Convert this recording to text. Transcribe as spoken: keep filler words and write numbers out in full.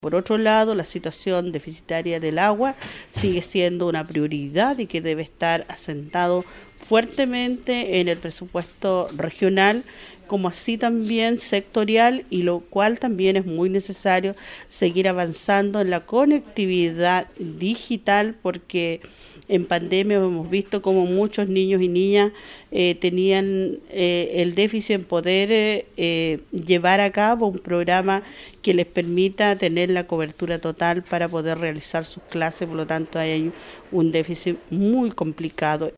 Por otro lado, la situación deficitaria del agua sigue siendo una prioridad y que debe estar asentado fuertemente en el presupuesto regional, como así también sectorial, y lo cual también es muy necesario seguir avanzando en la conectividad digital, porque en pandemia hemos visto como muchos niños y niñas eh, tenían eh, el déficit en poder eh, eh, llevar a cabo un programa que les permita tener la cobertura total para poder realizar sus clases. Por lo tanto hay un déficit muy complicado.